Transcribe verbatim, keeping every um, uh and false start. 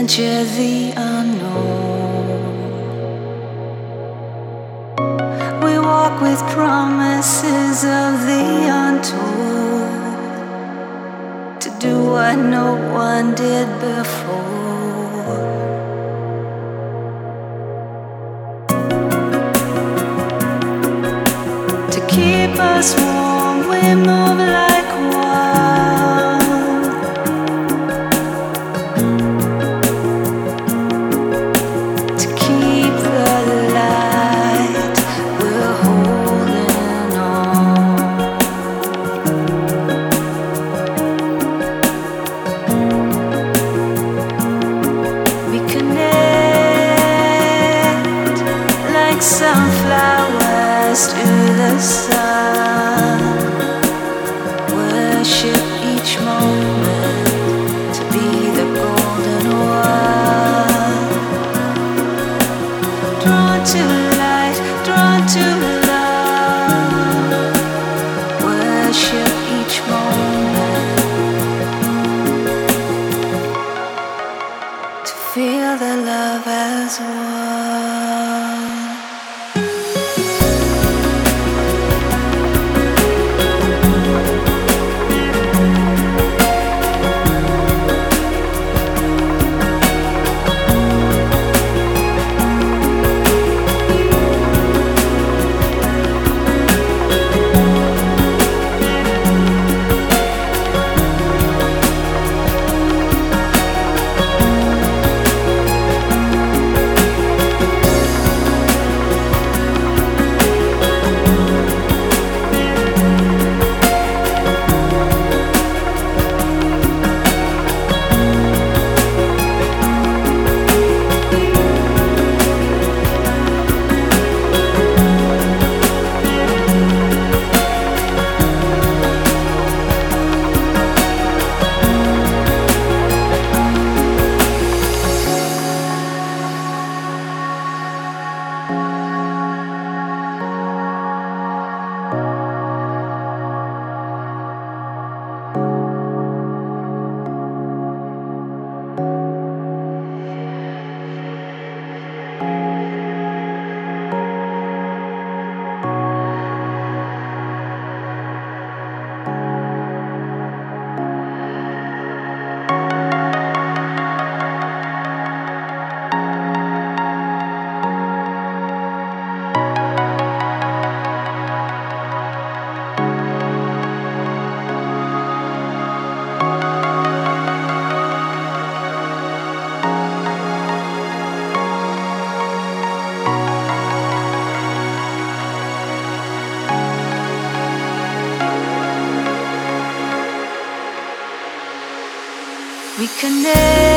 venture the unknown. We walk with promises of the untold, to do what no one did before. To keep us warm, we move like one. To keep the light, we're holding on. We connect like sunflowers to the sun. Worship each moment to be the golden one. Drawn to light, drawn to love. Worship each moment to feel the love as one. We connect